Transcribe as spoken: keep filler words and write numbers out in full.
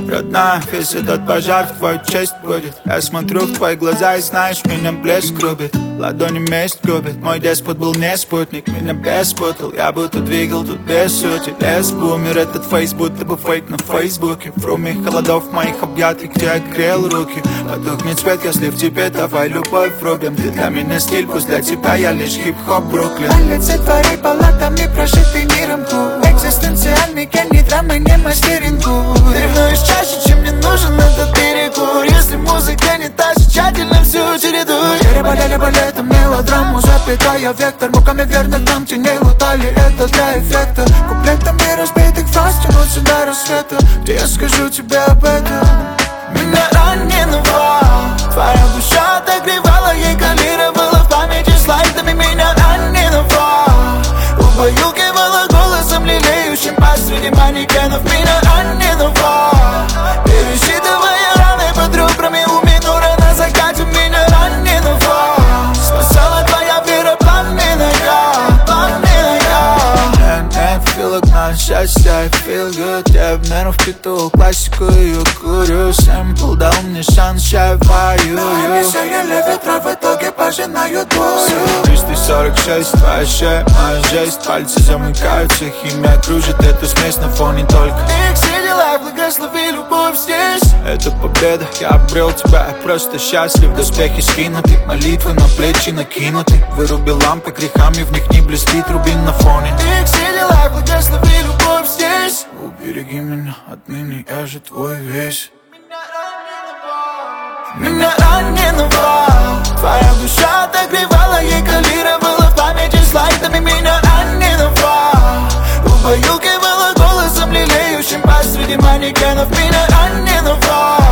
Родная, весь этот пожар в твою честь будет. Я смотрю в твои глаза и знаешь, меня блеск рубит. Ладони месть губит. Мой деспот был не спутник, меня беспутал. Я будто двигал тут без сути. Лес бумер, этот фейс будто бы фейк на фейсбуке. В руме холодов в моих объятиях, где я грел руки. Потухнет свет, если в тебе, давай любовь врубим. Ты для меня стиль, пусть для тебя я лишь хип-хоп Бруклин. Олицетвори палатами прожитый миром кул. Экзистенциальный гений драмы, не мастерингу. Ты ревнуешь чаще, чем мне нужен этот перекур. Если музыка не та же, тщательно всю чередуй. Переболели балетом, мелодраму, запятая вектор. Муками верных нам теней лутали, это для эффекта. Куплетами разбитых фраз тянут сюда рассвета. Где я скажу тебе об этом? Меня раненого твоя душа отогревала, ей калировала в памяти слайдами. Меня раненого убаюкивала голосом лелеющим посреди манекенов. Меня раненого пересчитывая раны под ребрами у минора на закате. Меня раненого спасала твоя вера пламенная, пламенная. And I feel like на счастье, I feel good. Я в нервах впитывал классику, ее курю. Сэмпл дал мне шанс, чай воюю. Они сеяли ветра, в итоге пожинают бурю. Триста сорок шесть, твоя шея, моя жесть. Пальцы замыкаются, химия кружит эту смесь на фоне только Их все дела, благослови любовь здесь. Это победа, я обрел тебя, я просто счастлив. Доспехи скинуты, молитвы на плечи накинуты. Выруби лампы, грехами в них не блестит рубин на фоне. Их все дела, благослови любовь здесь. Убереги меня отныне, я же твой весь. Меня раненого твоя душа отогревала, ей калировала в памяти слайдами. Меня раненого убаюкивала голосом лелеющим посреди манекенов. Меня раненого